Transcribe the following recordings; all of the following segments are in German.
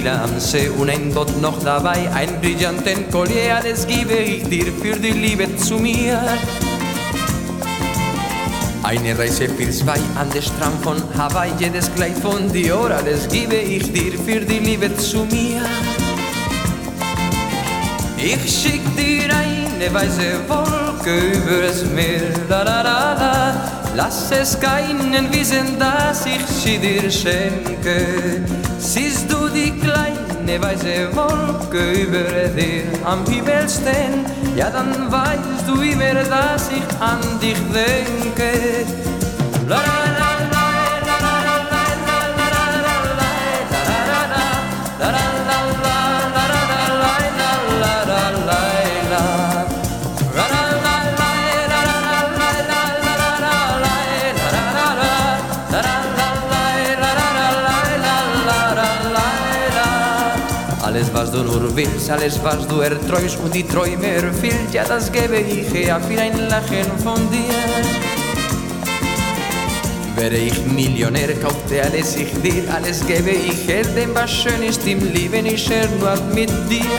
Lila am See und ein Boot noch dabei, ein brillanten Collier, alles gebe ich dir für die Liebe zu mir. Eine Reise für zwei an der Strand von Hawaii, jedes Kleid von Dior, alles gebe ich dir für die Liebe zu mir. Ich schick dir eine weiße Wolke übers Meer, la la la la. Lass es keinen wissen, dass ich sie dir schenke. Siehst du die kleine weiße Wolke über dir am Himmel stehen, ja dann weißt du immer, dass ich an dich denke. La la la la la la la la la la la la la alles, was du nur willst, alles, was du erträumst und die Träume erfüllt, ja, das gebe ich her für ein Lachen von dir. Wäre ich Millionär, kaufte alles ich dir, alles gebe ich her, denn was schön ist im Leben, ist nur mit dir.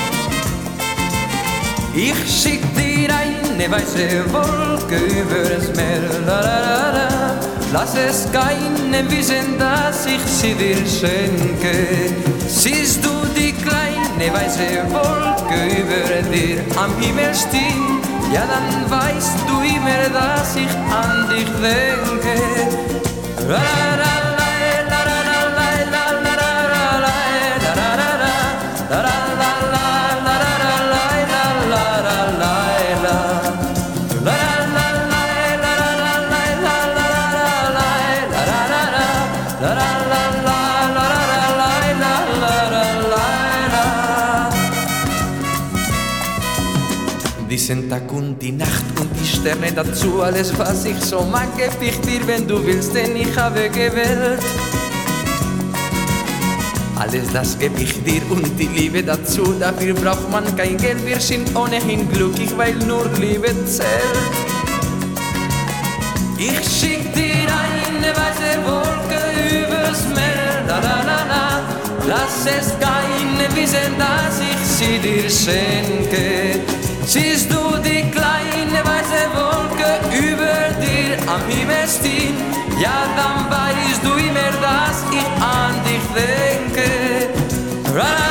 Ich schick dir eine weiße Wolke übers Meer, la la la la. Lass es keinen wissen, dass ich sie dir schenke. Siehst du die kleine weiße Wolke über dir am Himmel stehen, ja dann weißt du immer, dass ich an dich denke. La, la, la. Diesen Tag und die Nacht und die Sterne dazu, alles was ich so mag, geb ich dir, wenn du willst, denn ich habe gewählt. Alles das geb ich dir und die Liebe dazu, dafür braucht man kein Geld, wir sind ohnehin glücklich, weil nur Liebe zählt. Ich schick dir eine weiße Wolke übers Meer, la la la la. Lass es keinen wissen, dass ich sie dir schenke. Siehst du die kleine weiße Wolke über dir am Himmel stehen, ja dann weißt du immer, dass ich an dich denke.